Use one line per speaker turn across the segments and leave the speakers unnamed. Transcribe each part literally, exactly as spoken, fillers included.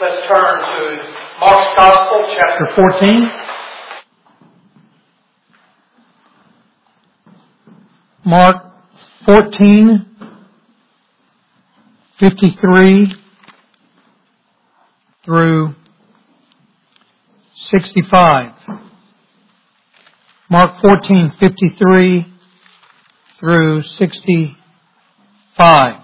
Let's turn to Mark's Gospel, chapter fourteen. Mark fourteen, fifty-three through sixty-five. Mark fourteen, fifty-three through sixty-five.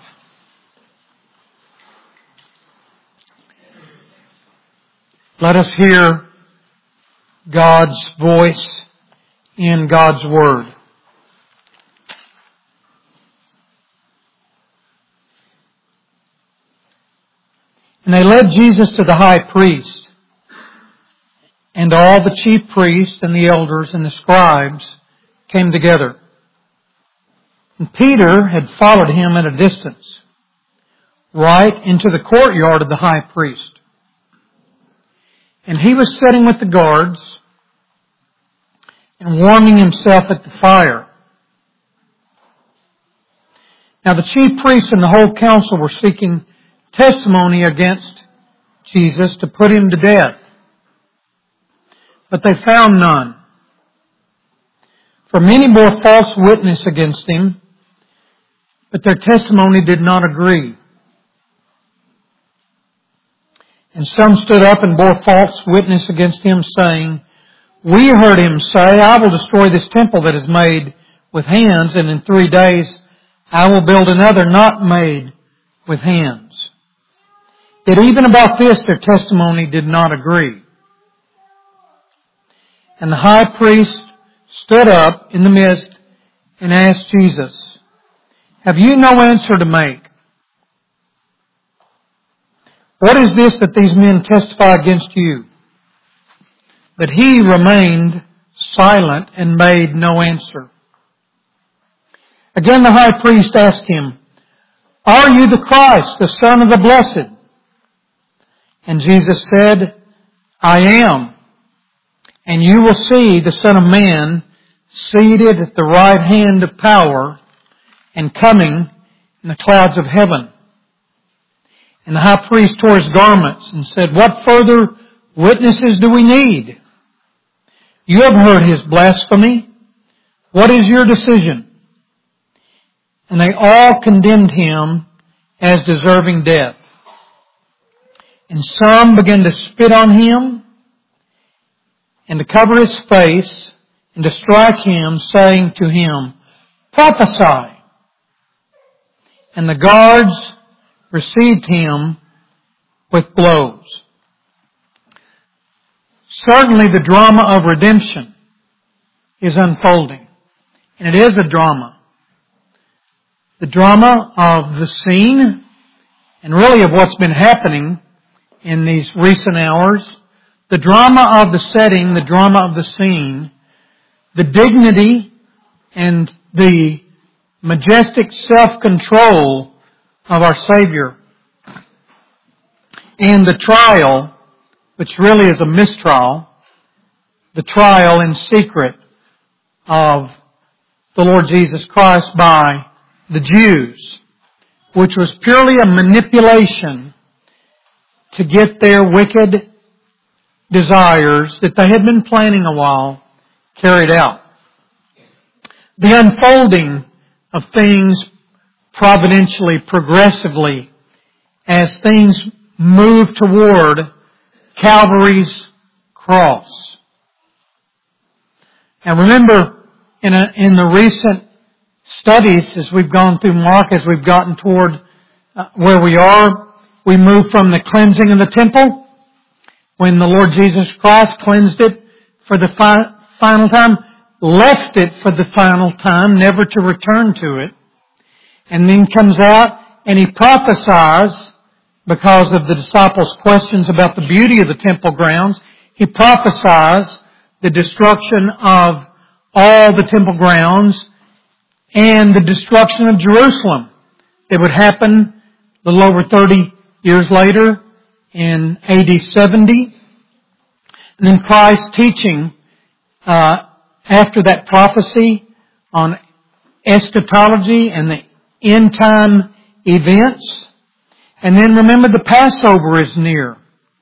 Let us hear God's voice in God's Word. And they led Jesus to the high priest, and all the chief priests and the elders and the scribes came together. And Peter had followed him at a distance, right into the courtyard of the high priest. And he was sitting with the guards and warming himself at the fire. Now the chief priests and the whole council were seeking testimony against Jesus to put him to death. But they found none. For many bore false witness against him, but their testimony did not agree. And some stood up and bore false witness against him, saying, "We heard him say, I will destroy this temple that is made with hands, and in three days I will build another not made with hands." Yet even about this their testimony did not agree. And the high priest stood up in the midst and asked Jesus, "Have you no answer to make? What is this that these men testify against you?" But he remained silent and made no answer. Again the high priest asked him, "Are you the Christ, the Son of the Blessed?" And Jesus said, "I am. And you will see the Son of Man seated at the right hand of power and coming in the clouds of heaven." And the high priest tore his garments and said, "What further witnesses do we need? You have heard his blasphemy. What is your decision?" And they all condemned him as deserving death. And some began to spit on him and to cover his face and to strike him, saying to him, "Prophesy." And the guards received him with blows. Certainly the drama of redemption is unfolding. And it is a drama. The drama of the scene and really of what's been happening in these recent hours. The drama of the setting, the drama of the scene, the dignity and the majestic self-control of our Savior, and the trial, which really is a mistrial, the trial in secret of the Lord Jesus Christ by the Jews, which was purely a manipulation to get their wicked desires that they had been planning a while carried out. The unfolding of things providentially, progressively, as things move toward Calvary's cross. And remember, in, a, in the recent studies, as we've gone through Mark, as we've gotten toward uh, where we are, we move from the cleansing of the temple, when the Lord Jesus Christ cleansed it for the fi- final time, left it for the final time, never to return to it, and then comes out and he prophesies, because of the disciples' questions about the beauty of the temple grounds, he prophesies the destruction of all the temple grounds and the destruction of Jerusalem that would happen a little over thirty years later in A D seventy. And then Christ teaching uh, after that prophecy on eschatology and the end time events. And then remember, the Passover is near.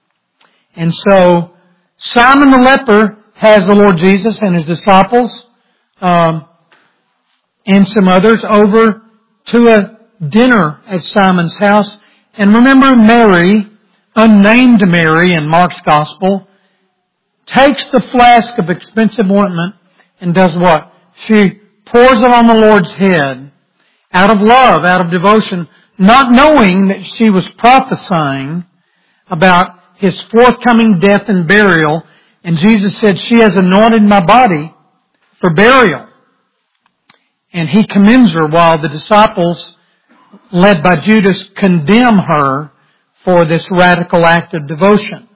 And so Simon the leper has the Lord Jesus and His disciples um, and some others over to a dinner at Simon's house. And remember, Mary, unnamed Mary in Mark's Gospel, takes the flask of expensive ointment and does what? She pours it on the Lord's head out of love, out of devotion, not knowing that she was prophesying about His forthcoming death and burial. And Jesus said, she has anointed my body for burial. And He commends her while the disciples, led by Judas, condemn her for this radical act of devotion.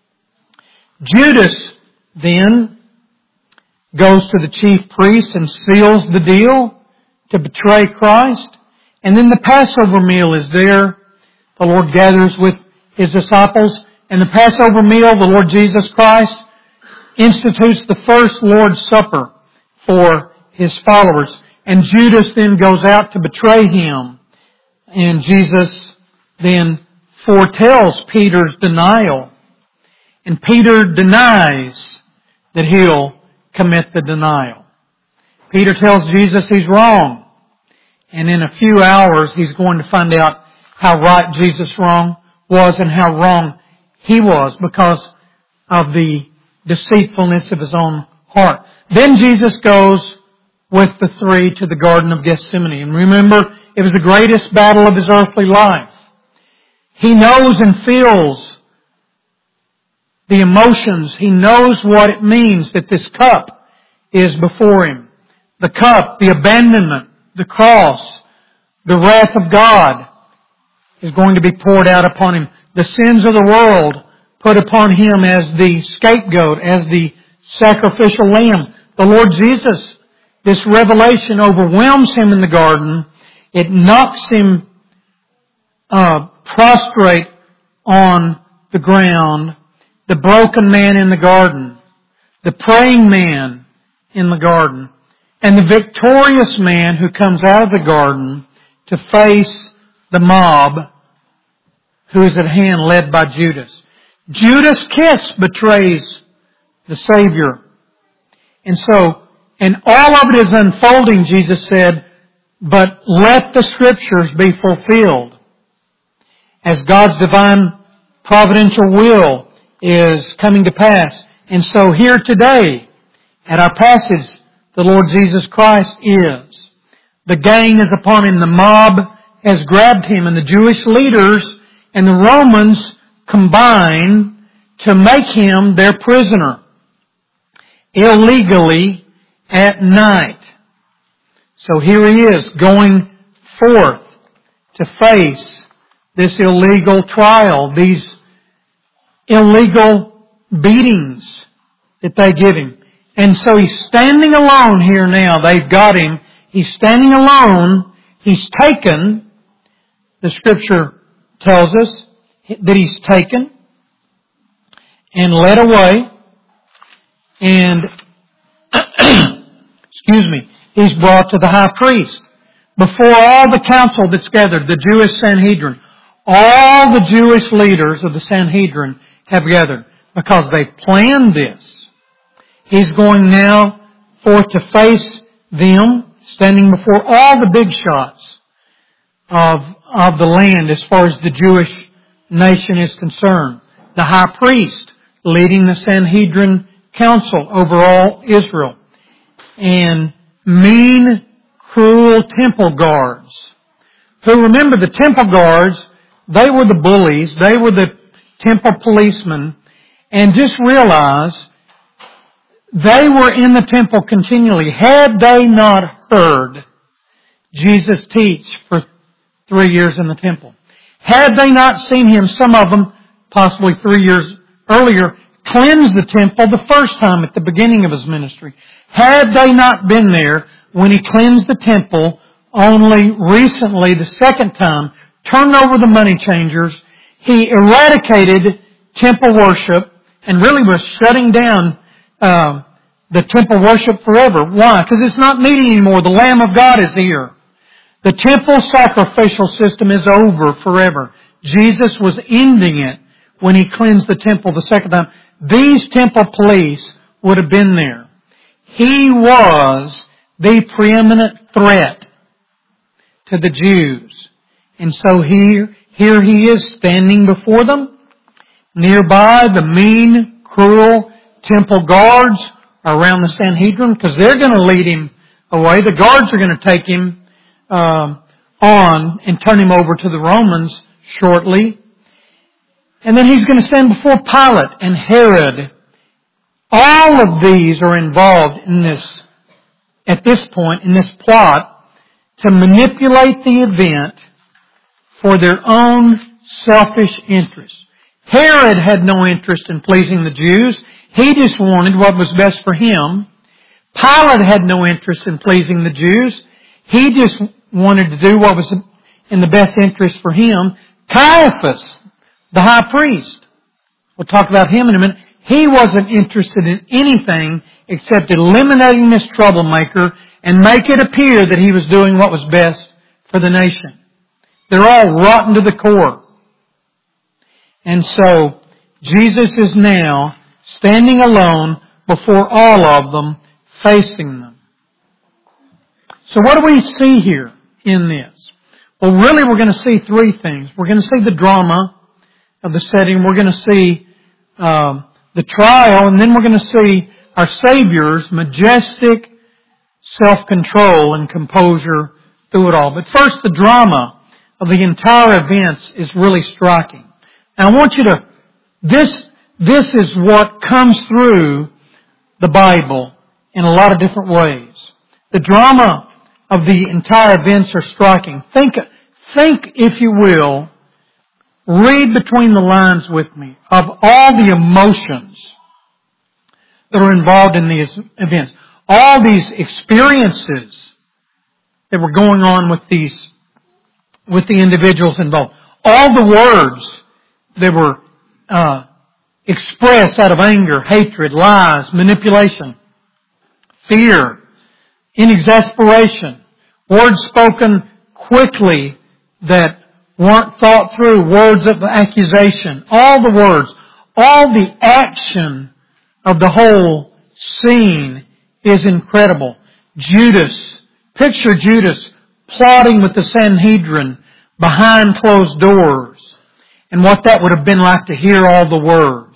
Judas then goes to the chief priests and seals the deal to betray Christ. And then the Passover meal is there. The Lord gathers with His disciples. And the Passover meal, the Lord Jesus Christ institutes the first Lord's Supper for His followers. And Judas then goes out to betray Him. And Jesus then foretells Peter's denial. And Peter denies that he'll commit the denial. Peter tells Jesus he's wrong. And in a few hours he's going to find out how right Jesus wrong was and how wrong he was because of the deceitfulness of his own heart. Then Jesus goes with the three to the Garden of Gethsemane. And remember, it was the greatest battle of His earthly life. He knows and feels the emotions. He knows what it means that this cup is before Him. The cup, the abandonment, the cross, the wrath of God is going to be poured out upon Him. The sins of the world put upon Him as the scapegoat, as the sacrificial lamb. The Lord Jesus, this revelation overwhelms Him in the garden. It knocks Him uh, prostrate on the ground. The broken man in the garden. The praying man in the garden. And the victorious man who comes out of the garden to face the mob who is at hand, led by Judas. Judas' kiss betrays the Savior. And so, and all of it is unfolding, Jesus said, but let the Scriptures be fulfilled. As God's divine providential will is coming to pass. And so here today, at our passage, the Lord Jesus Christ is. The gang is upon Him. The mob has grabbed Him. And the Jewish leaders and the Romans combine to make Him their prisoner. Illegally at night. So here He is going forth to face this illegal trial, these illegal beatings that they give Him. And so He's standing alone here now. They've got Him. He's standing alone. He's taken. The Scripture tells us that He's taken and led away. And, excuse me, He's brought to the high priest. Before all the council that's gathered, the Jewish Sanhedrin, all the Jewish leaders of the Sanhedrin have gathered because they planned this. He's going now forth to face them, standing before all the big shots of, of the land as far as the Jewish nation is concerned. The high priest leading the Sanhedrin council over all Israel. And mean, cruel temple guards. Who, remember, the temple guards, they were the bullies, they were the temple policemen. And just realize, they were in the temple continually. Had they not heard Jesus teach for three years in the temple? Had they not seen Him, some of them, possibly three years earlier, cleanse the temple the first time at the beginning of His ministry? Had they not been there when He cleansed the temple only recently, the second time, turned over the money changers, He eradicated temple worship and really was shutting down uh, the temple worship forever. Why? Because it's not needed anymore. The Lamb of God is here. The temple sacrificial system is over forever. Jesus was ending it when he cleansed the temple the second time, these temple police would have been there. He was the preeminent threat to the Jews. And so here, here he is standing before them. Nearby, the mean, cruel temple guards are around the Sanhedrin because they're going to lead him away. The guards are going to take him um, on and turn him over to the Romans shortly. And then he's going to stand before Pilate and Herod. All of these are involved in this, at this point, in this plot to manipulate the event for their own selfish interests. Herod had no interest in pleasing the Jews. He just wanted what was best for him. Pilate had no interest in pleasing the Jews. He just wanted to do what was in the best interest for him. Caiaphas, the high priest, we'll talk about him in a minute. He wasn't interested in anything except eliminating this troublemaker and make it appear that he was doing what was best for the nation. They're all rotten to the core. And so, Jesus is now standing alone before all of them, facing them. So what do we see here in this? Well, really we're going to see three things. We're going to see the drama of the setting. We're going to see um, the trial, and then we're going to see our Savior's majestic self-control and composure through it all. But first, the drama of the entire events is really striking. And I want you to, this, this is what comes through the Bible in a lot of different ways. The drama of the entire events are striking. Think, think, if you will, read between the lines with me of all the emotions that are involved in these events. All these experiences that were going on with these, with the individuals involved. All the words that were uh, expressed out of anger, hatred, lies, manipulation, fear, in exasperation, words spoken quickly that weren't thought through, words of accusation, all the words, all the action of the whole scene is incredible. Judas, picture Judas plotting with the Sanhedrin behind closed doors, and what that would have been like to hear all the words.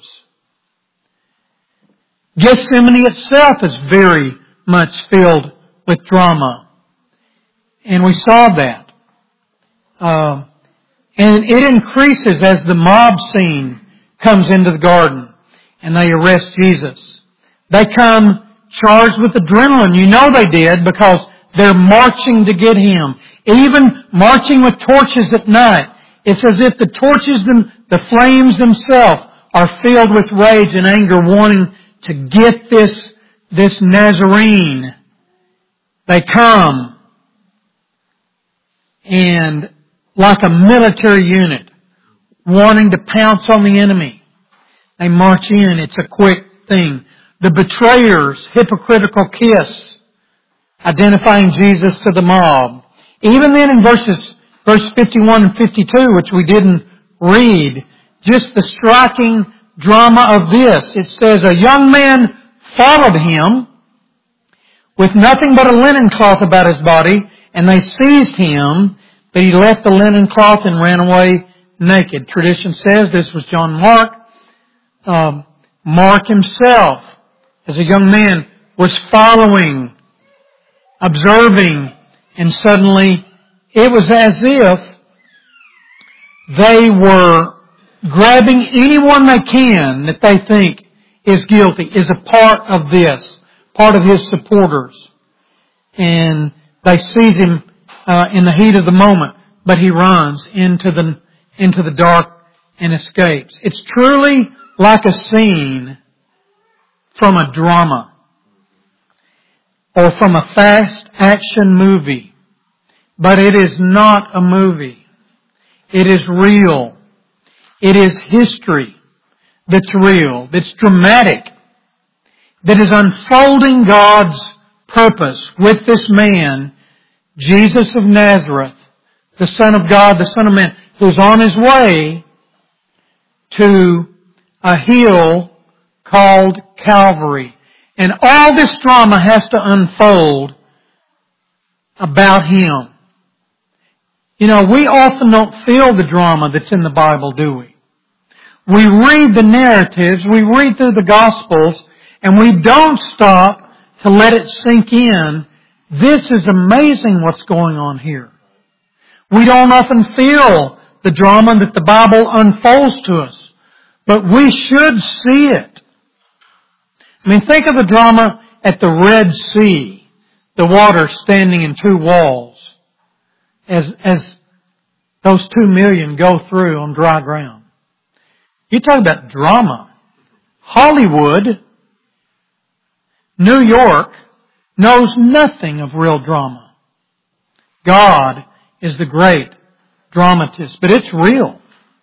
Gethsemane itself is very much filled with drama. And we saw that. Uh, and it increases as the mob scene comes into the garden and they arrest Jesus. They come charged with adrenaline. You know they did because they're marching to get Him. Even marching with torches at night. It's as if the torches, them, the flames themselves are filled with rage and anger wanting to get this, this Nazarene. They come and like a military unit wanting to pounce on the enemy. They march in. It's a quick thing. The betrayer's hypocritical kiss identifying Jesus to the mob. Even then in verses Verse fifty-one and fifty-two, which we didn't read, just the striking drama of this. It says, a young man followed him with nothing but a linen cloth about his body, and they seized him, but he left the linen cloth and ran away naked. Tradition says this was John Mark. Um, Mark himself, as a young man, was following, observing, and suddenly it was as if they were grabbing anyone they can that they think is guilty, is a part of this, part of his supporters. And they seize him uh, in the heat of the moment, but he runs into the, into the dark and escapes. It's truly like a scene from a drama or from a fast action movie. But it is not a movie. It is real. It is history that's real, that's dramatic, that is unfolding God's purpose with this man, Jesus of Nazareth, the Son of God, the Son of Man, who's on His way to a hill called Calvary. And all this drama has to unfold about Him. You know, we often don't feel the drama that's in the Bible, do we? We read the narratives, we read through the Gospels, and we don't stop to let it sink in. This is amazing what's going on here. We don't often feel the drama that the Bible unfolds to us, but we should see it. I mean, think of the drama at the Red Sea, the water standing in two walls, as, as those two million go through on dry ground. You talk about drama. Hollywood, New York, knows nothing of real drama. God is the great dramatist, but it's real.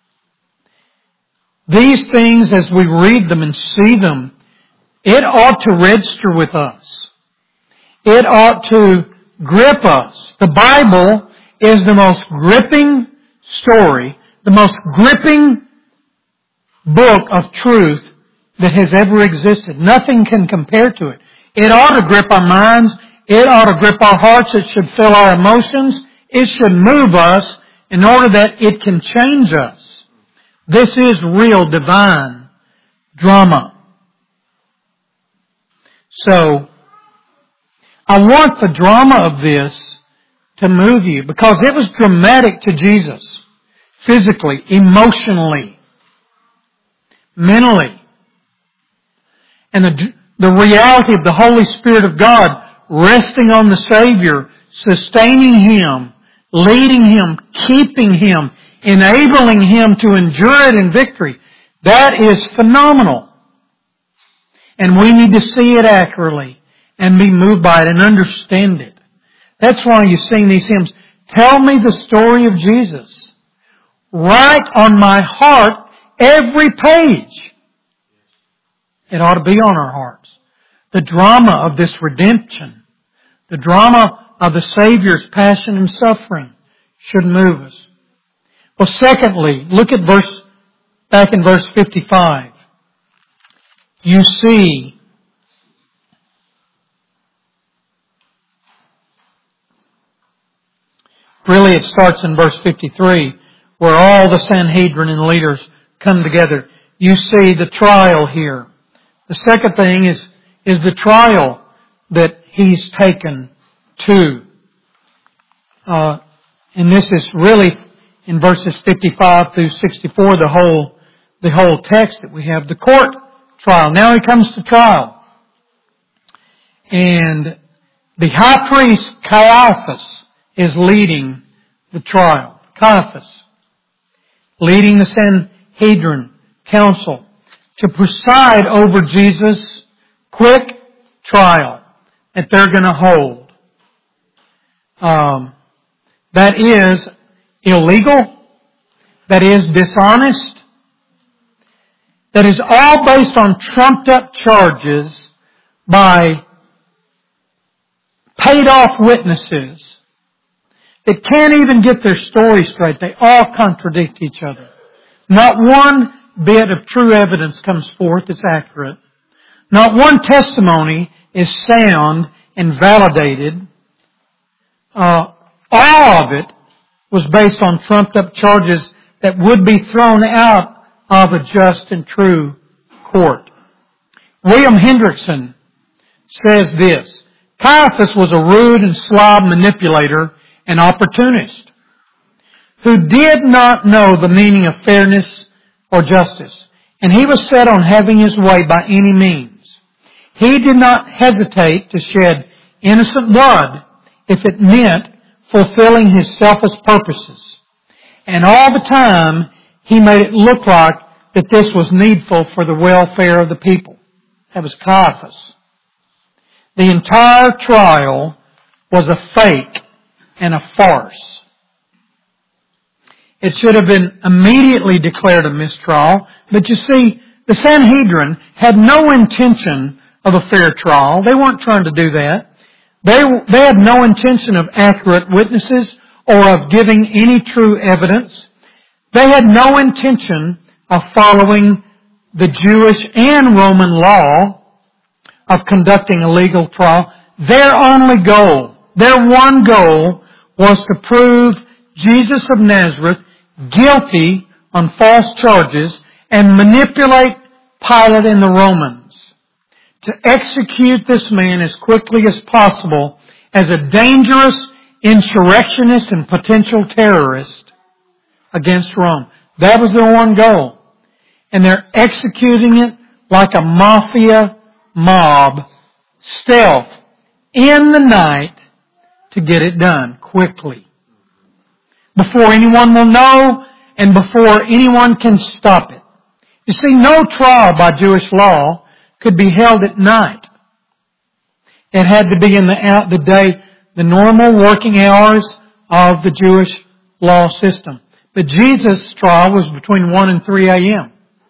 These things, as we read them and see them, it ought to register with us. It ought to grip us. The Bible is the most gripping story, the most gripping book of truth that has ever existed. Nothing can compare to it. It ought to grip our minds. It ought to grip our hearts. It should fill our emotions. It should move us in order that it can change us. This is real divine drama. So, I want the drama of this to move you because it was dramatic to Jesus. Physically, emotionally, mentally. And the, the reality of the Holy Spirit of God resting on the Savior, sustaining Him, leading Him, keeping Him, enabling Him to endure it in victory. That is phenomenal. And we need to see it accurately and be moved by it and understand it. That's why you sing these hymns. Tell me the story of Jesus. Write on my heart every page. It ought to be on our hearts. The drama of this redemption, the drama of the Savior's passion and suffering should move us. Well, secondly, look at verse, back in verse fifty-five. You see really it starts in verse fifty-three where all the Sanhedrin and leaders come together. You see the trial here. The second thing is, is the trial that He's taken to. Uh, and this is really in verses fifty-five through sixty-four, the whole, the whole text that we have. The court trial. Now He comes to trial. And the high priest Caiaphas is leading the trial. Caiaphas. Leading the Sanhedrin council to preside over Jesus' quick trial that they're going to hold. Um, that is illegal. That is dishonest. That is all based on trumped up charges by paid off witnesses that can't even get their story straight. They all contradict each other. Not one bit of true evidence comes forth that's accurate. Not one testimony is sound and validated. Uh, all of it was based on trumped up charges that would be thrown out of a just and true court. William Hendrickson says this: Caiaphas was a rude and slob manipulator and opportunist who did not know the meaning of fairness or justice, and he was set on having his way by any means. He did not hesitate to shed innocent blood if it meant fulfilling his selfish purposes. And all the time, he made it look like that this was needful for the welfare of the people. That was Caiaphas. The entire trial was a fake and a farce. It should have been immediately declared a mistrial, but you see, the Sanhedrin had no intention of a fair trial. They weren't trying to do that. They, they had no intention of accurate witnesses or of giving any true evidence. They had no intention of following the Jewish and Roman law of conducting a legal trial. Their only goal, their one goal, was to prove Jesus of Nazareth guilty on false charges and manipulate Pilate and the Romans to execute this man as quickly as possible as a dangerous insurrectionist and potential terrorist against Rome. That was their one goal. And they're executing it like a mafia mob, stealth, in the night to get it done quickly. Before anyone will know and before anyone can stop it. You see, no trial by Jewish law could be held at night. It had to be in the, out, the day, the normal working hours of the Jewish law system. But Jesus' trial was between one and three a.m.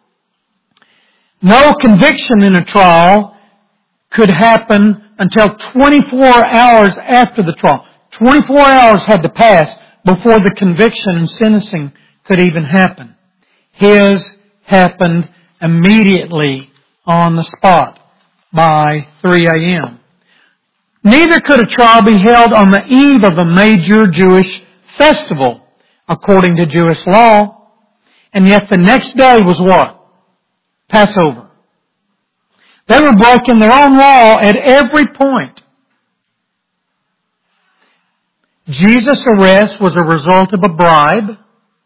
No conviction in a trial could happen until twenty-four hours after the trial. twenty-four hours had to pass before the conviction and sentencing could even happen. His happened immediately on the spot by three a.m. Neither could a trial be held on the eve of a major Jewish festival, according to Jewish law. And yet the next day was what? Passover. They were breaking their own law at every point. Jesus' arrest was a result of a bribe.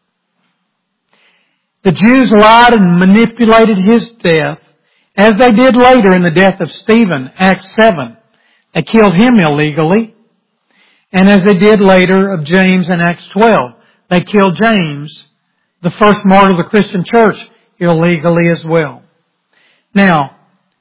The Jews lied and manipulated his death, as they did later in the death of Stephen, Acts seven. They killed him illegally. And as they did later of James in Acts twelve. They killed James, the first martyr of the Christian church, illegally as well. Now,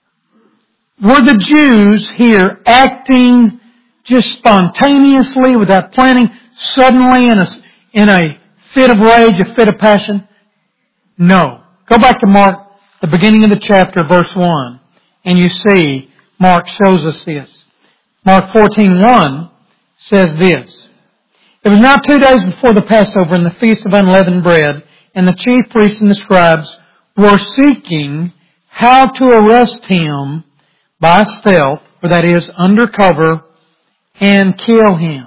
were the Jews here acting just spontaneously without planning, suddenly in a, in a fit of rage, a fit of passion? No. Go back to Mark, the beginning of the chapter, verse one, and you see Mark shows us this. Mark fourteen one says this. It was now two days before the Passover and the Feast of Unleavened Bread, and the chief priests and the scribes were seeking how to arrest him by stealth, or that is, undercover, and kill him.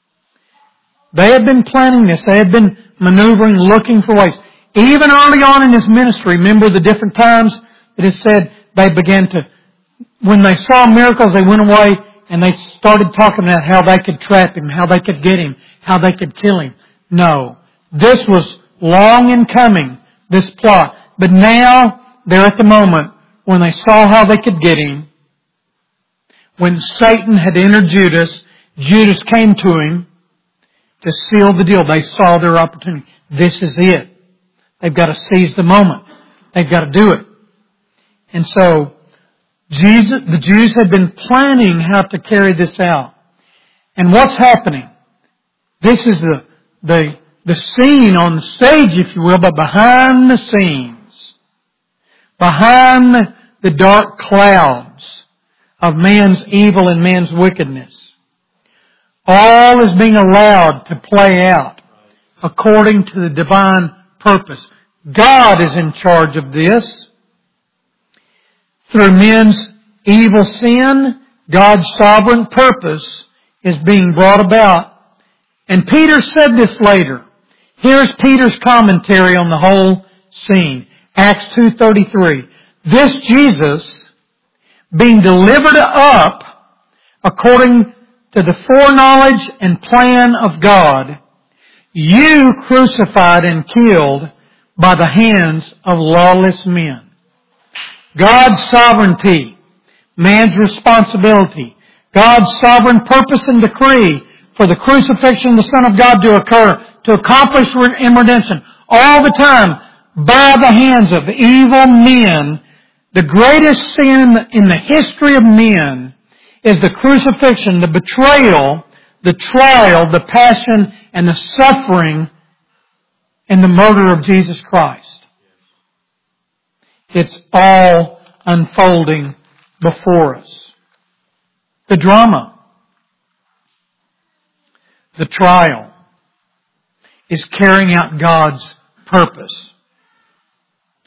They had been planning this. They had been maneuvering, looking for ways. Even early on in his ministry, remember the different times that it said they began to, when they saw miracles, they went away and they started talking about how they could trap him, how they could get him, how they could kill him. No. This was long in coming, this plot. But now, they're at the moment when they saw how they could get him. When Satan had entered Judas, Judas came to him to seal the deal. They saw their opportunity. This is it. They've got to seize the moment. They've got to do it. And so, Jesus, the Jews had been planning how to carry this out. And what's happening? This is the, the, the scene on the stage, if you will, but behind the scenes, behind the, the dark clouds of man's evil and man's wickedness, all is being allowed to play out according to the divine purpose. God is in charge of this. Through men's evil sin, God's sovereign purpose is being brought about. And Peter said this later. Here's Peter's commentary on the whole scene. Acts two thirty-three. This Jesus, being delivered up according to the foreknowledge and plan of God, you crucified and killed by the hands of lawless men. God's sovereignty, man's responsibility, God's sovereign purpose and decree for the crucifixion of the Son of God to occur, to accomplish in redemption, all the time by the hands of evil men. The greatest sin in the history of men is the crucifixion, the betrayal, the trial, the passion, and the suffering and the murder of Jesus Christ. It's all unfolding before us. The drama, the trial, is carrying out God's purpose.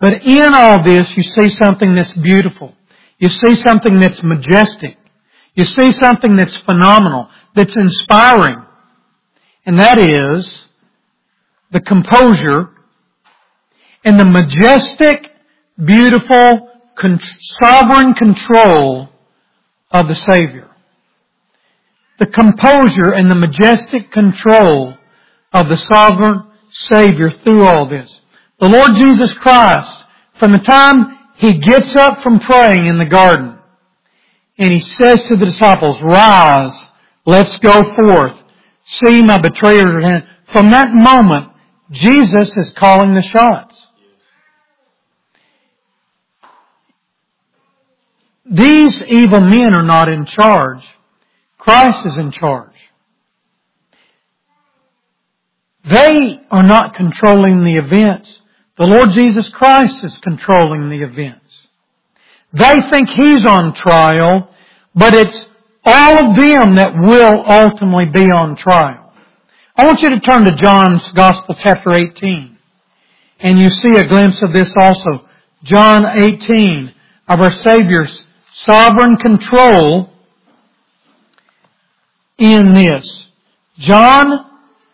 But in all this, you see something that's beautiful. You see something that's majestic. You see something that's phenomenal, that's inspiring. And that is the composure and the majestic, beautiful, con- sovereign control of the Savior. The composure and the majestic control of the sovereign Savior through all this. The Lord Jesus Christ, from the time He gets up from praying in the garden, and He says to the disciples, "Rise, let's go forth. See, my betrayer at hand." From that moment, Jesus is calling the shots. These evil men are not in charge. Christ is in charge. They are not controlling the events. The Lord Jesus Christ is controlling the events. They think He's on trial, but it's all of them that will ultimately be on trial. I want you to turn to John's Gospel, chapter eighteen. And you see a glimpse of this also. John eighteen, of our Savior's sovereign control in this. John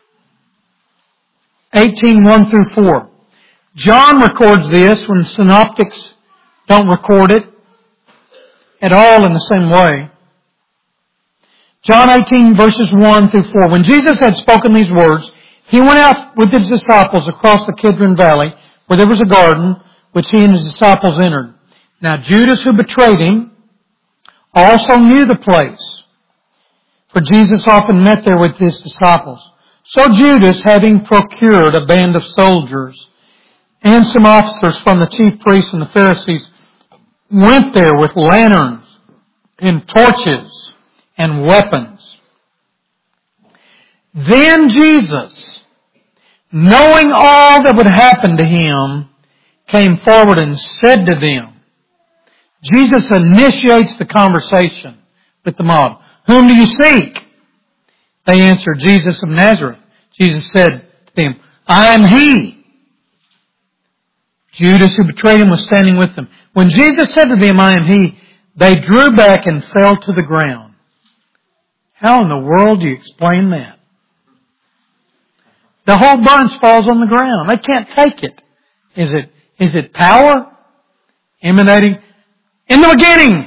eighteen, one through four. John records this when synoptics don't record it at all in the same way. John eighteen, verses one through four. When Jesus had spoken these words, He went out with His disciples across the Kidron Valley, where there was a garden, which He and His disciples entered. Now Judas, who betrayed Him, also knew the place, for Jesus often met there with His disciples. So Judas, having procured a band of soldiers and some officers from the chief priests and the Pharisees, went there with lanterns and torches and weapons. Then Jesus, knowing all that would happen to Him, came forward and said to them, Jesus initiates the conversation with the mob. "Whom do you seek?" They answered, "Jesus of Nazareth." Jesus said to them, "I am He." Judas, who betrayed Him, was standing with them. When Jesus said to them, "I am He," they drew back and fell to the ground. How in the world do you explain that? The whole bunch falls on the ground. They can't take it. Is it, is it power emanating? In the beginning,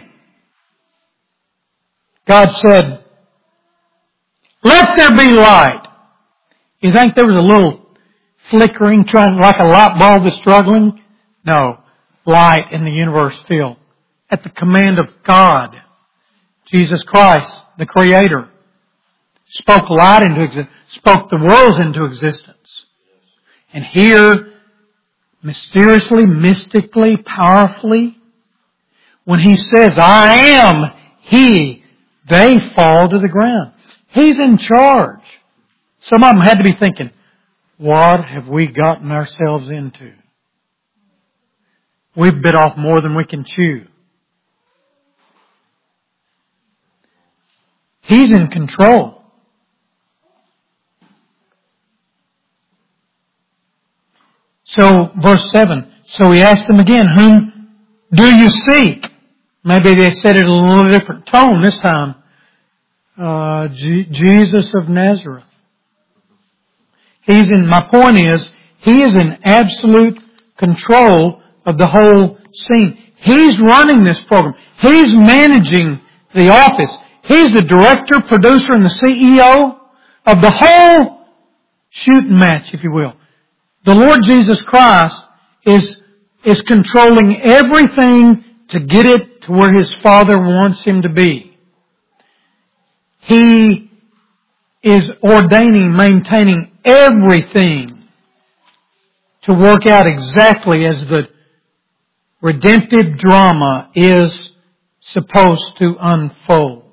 God said, "Let there be light." You think there was a little flickering, trying like a light bulb that's struggling? No. Light in the universe filled. At the command of God, Jesus Christ, the Creator, spoke light into existence, spoke the worlds into existence. And here, mysteriously, mystically, powerfully, when He says, "I am He," they fall to the ground. He's in charge. Some of them had to be thinking, what have we gotten ourselves into? We've bit off more than we can chew. He's in control. So, verse seven. So He asked them again, "Whom do you seek?" Maybe they said it in a little different tone this time. Uh, G- Jesus of Nazareth. He's in, my point is, He is in absolute control of the whole scene. He's running this program. He's managing the office. He's the director, producer, and the C E O of the whole shooting match, if you will. The Lord Jesus Christ is, is controlling everything to get it to where His Father wants Him to be. He is ordaining, maintaining everything to work out exactly as the redemptive drama is supposed to unfold.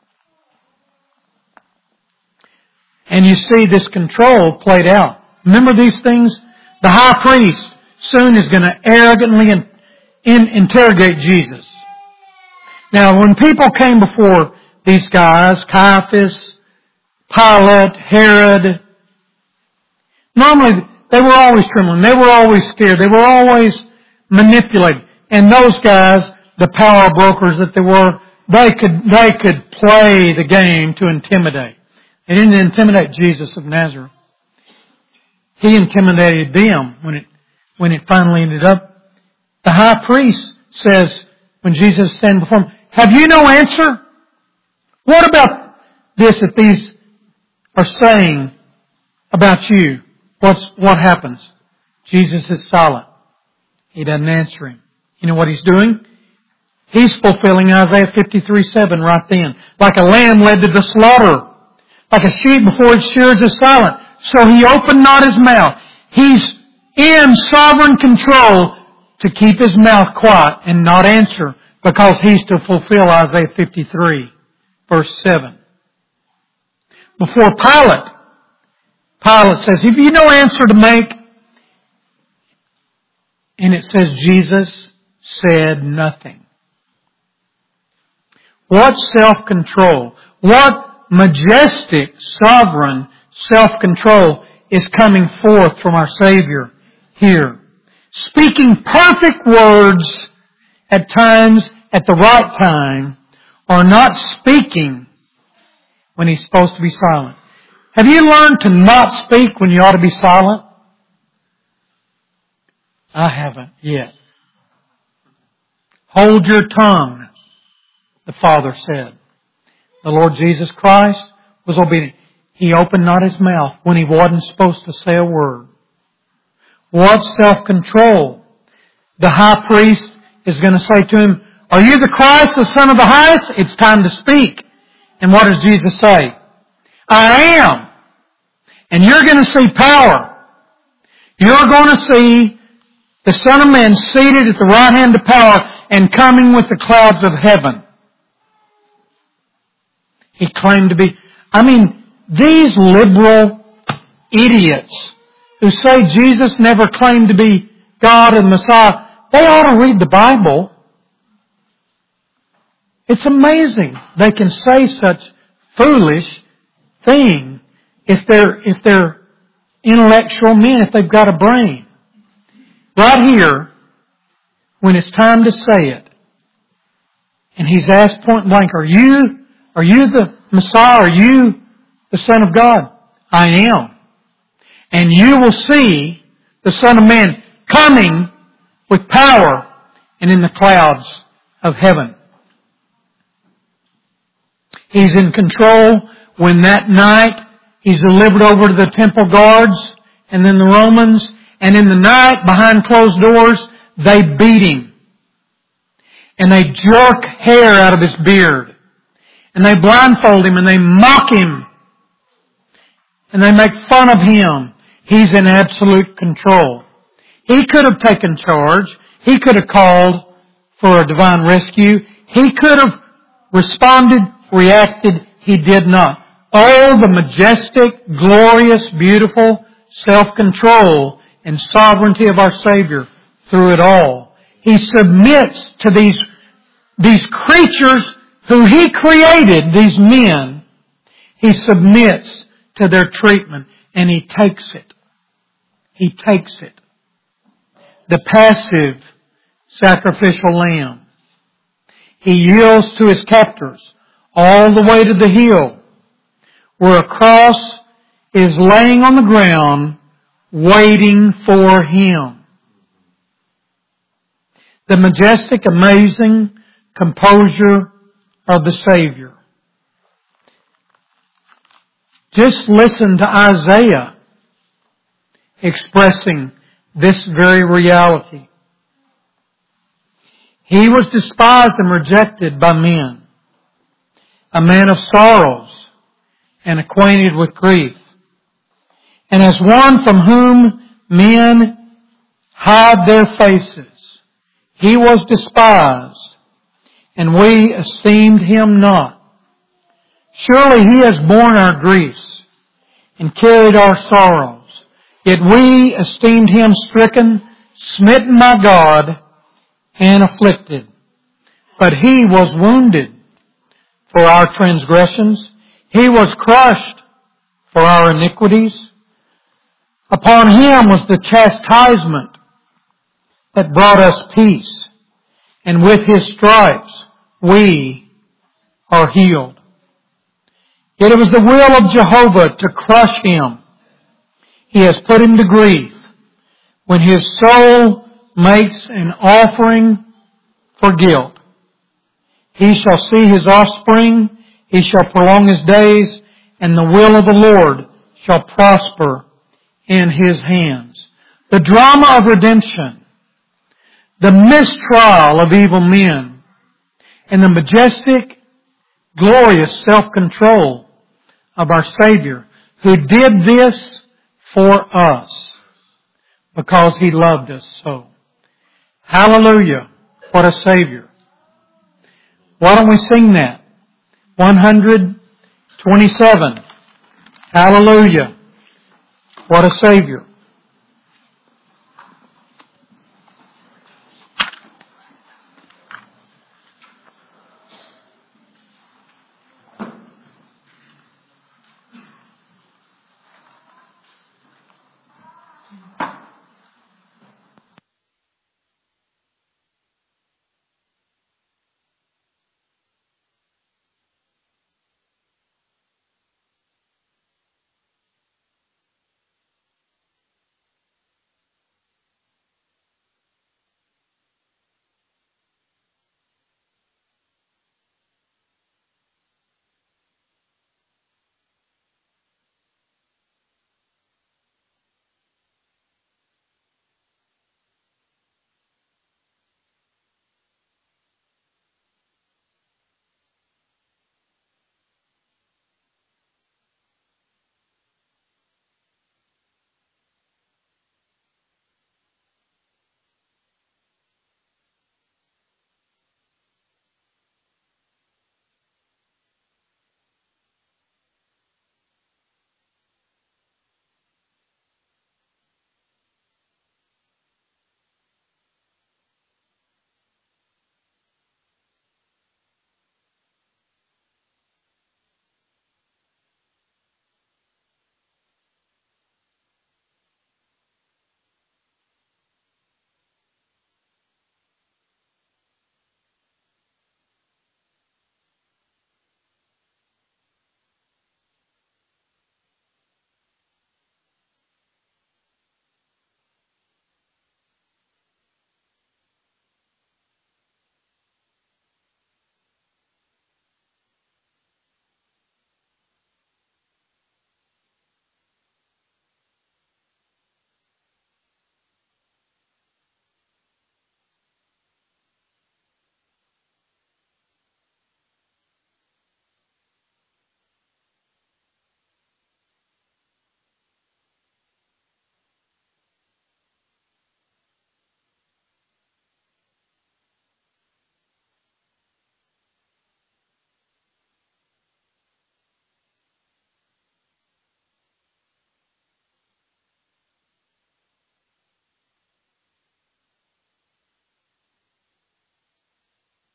And you see this control played out. Remember these things? The high priest soon is going to arrogantly in, in, interrogate Jesus. Now, when people came before these guys, Caiaphas, Pilate, Herod, normally they were always trembling. They were always scared. They were always manipulated. And those guys, the power brokers that they were, they could, they could play the game to intimidate. They didn't intimidate Jesus of Nazareth. He intimidated them when it, when it finally ended up. The high priest says, when Jesus is standing before him, have you no answer? What about this that these are saying about you? What's, what happens? Jesus is silent. He doesn't answer him. You know what he's doing? He's fulfilling Isaiah fifty-three seven right then. Like a lamb led to the slaughter. Like a sheep before its shearers is silent. So he opened not his mouth. He's in sovereign control to keep his mouth quiet and not answer, because he's to fulfill Isaiah fifty-three verse seven. Before Pilate, Pilate says, have you no answer to make? And it says Jesus said nothing. What self-control, what majestic, sovereign self-control is coming forth from our Savior here. Speaking perfect words at times, at the right time, or not speaking when He's supposed to be silent. Have you learned to not speak when you ought to be silent? I haven't yet. Hold your tongue, the Father said. The Lord Jesus Christ was obedient. He opened not His mouth when He wasn't supposed to say a word. What self-control? The high priest is going to say to Him, are you the Christ, the Son of the Highest? It's time to speak. And what does Jesus say? I am. And you're going to see power. You're going to see the Son of Man seated at the right hand of power and coming with the clouds of heaven. He claimed to be... I mean, these liberal idiots who say Jesus never claimed to be God and Messiah, they ought to read the Bible. It's amazing they can say such foolish thing if they're, if they're intellectual men, if they've got a brain. Right here, when it's time to say it, and He's asked point blank, are you, are you the Messiah? Are you the Son of God? I am. And you will see the Son of Man coming with power and in the clouds of heaven. He's in control when that night He's delivered over to the temple guards and then the Romans. And in the night, behind closed doors, they beat Him. And they jerk hair out of His beard. And they blindfold Him and they mock Him. And they make fun of Him. He's in absolute control. He could have taken charge. He could have called for a divine rescue. He could have responded, reacted. He did not. Oh, the majestic, glorious, beautiful self-control and sovereignty of our Savior through it all. He submits to these, these creatures who He created, these men. He submits to their treatment and He takes it. He takes it. The passive sacrificial lamb. He yields to His captors all the way to the hill where a cross is laying on the ground waiting for Him. The majestic, amazing composure of the Savior. Just listen to Isaiah expressing this very reality. He was despised and rejected by men, a man of sorrows and acquainted with grief. And as one from whom men hide their faces, He was despised, and we esteemed Him not. Surely He has borne our griefs and carried our sorrows. Yet we esteemed Him stricken, smitten by God, and afflicted. But He was wounded for our transgressions. He was crushed for our iniquities. Upon Him was the chastisement that brought us peace, and with His stripes we are healed. Yet it was the will of Jehovah to crush Him. He has put Him to grief when His soul makes an offering for guilt. He shall see His offspring, He shall prolong His days, and the will of the Lord shall prosper in His hands. The drama of redemption, the mistrial of evil men, and the majestic, glorious self-control of our Savior, who did this for us because He loved us so. Hallelujah. What a Savior. Why don't we sing that? one twenty-seven. Hallelujah. What a Savior.